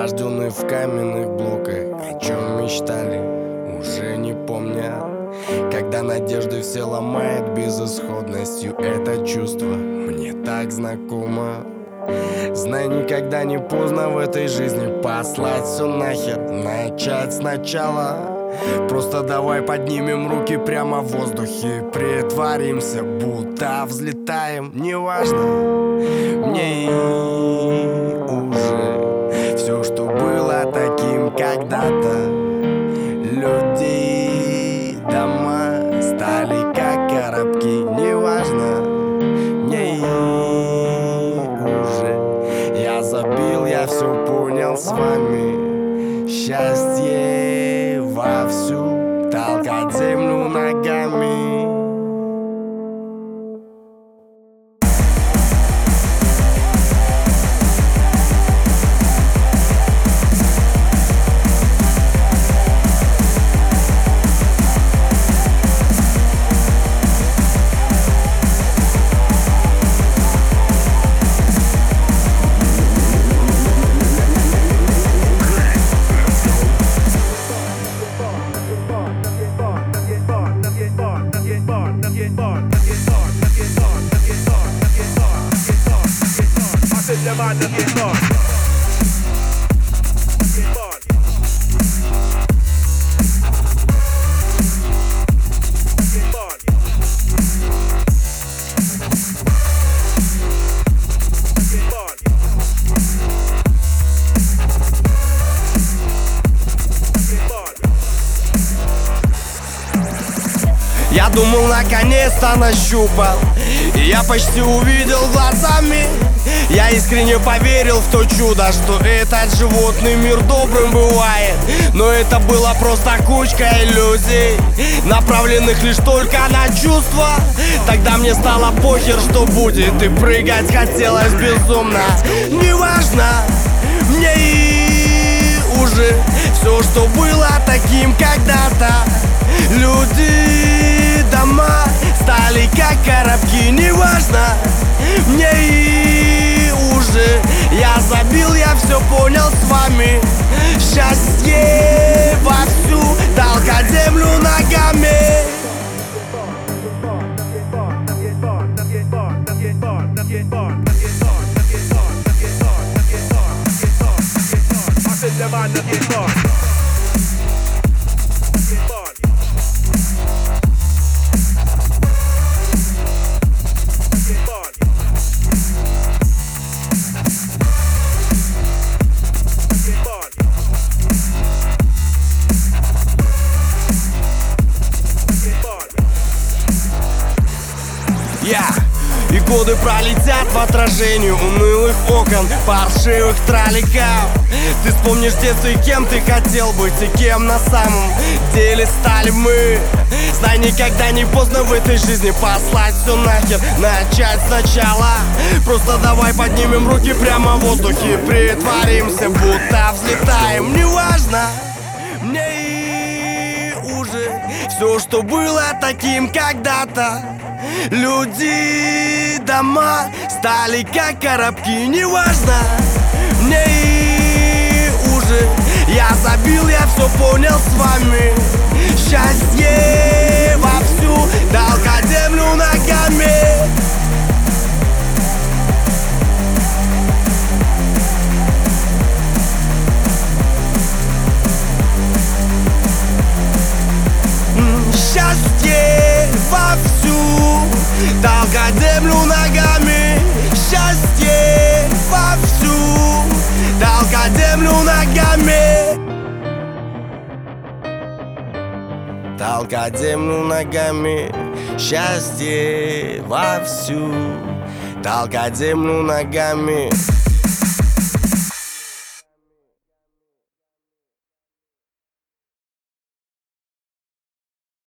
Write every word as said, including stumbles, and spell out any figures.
рожденные в каменных блоках, о чем мечтали, уже не помнят. Когда надежды все ломает безысходностью, это чувство мне так знакомо. Знай, никогда не поздно в этой жизни послать все нахер, начать сначала. Просто давай поднимем руки прямо в воздухе, притворимся, будто взлетаем. Неважно, мне и уже все, что было таким когда-то. Люди, дома стали как коробки. Неважно, мне и уже я забил, я все понял с вами. Счастье вовсю, толкать землю ногами. Я думал, наконец-то нащупал, и я почти увидел глазами. Я искренне поверил в то чудо, что этот животный мир добрым бывает. Но это была просто кучка иллюзий, направленных лишь только на чувства. Тогда мне стало похер, что будет, и прыгать хотелось безумно. Неважно, мне и уже все, что было таким когда-то. Люди, дома стали как коробки. Неважно, мне и уже я забил, я все понял с вами. Счастье вовсю, толкать землю ногами. Yeah. И годы пролетят в отражении унылых окон, паршивых тролликов. Ты вспомнишь детство и кем ты хотел быть, и кем на самом деле стали мы. Знай, никогда не поздно в этой жизни послать все нахер, начать сначала. Просто давай поднимем руки прямо в воздухе, притворимся, будто взлетаем. Неважно, мне и уже все, что было таким когда-то. Люди, дома стали как коробки. Неважно, мне и уже я забил, я все понял с вами. Счастье вовсю, толкать землю ногами. Счастье вовсю, толкать землю ногами. Счастье вовсю, толкать землю ногами. Толкать землю ногами. Счастье вовсю, толкать землю ногами.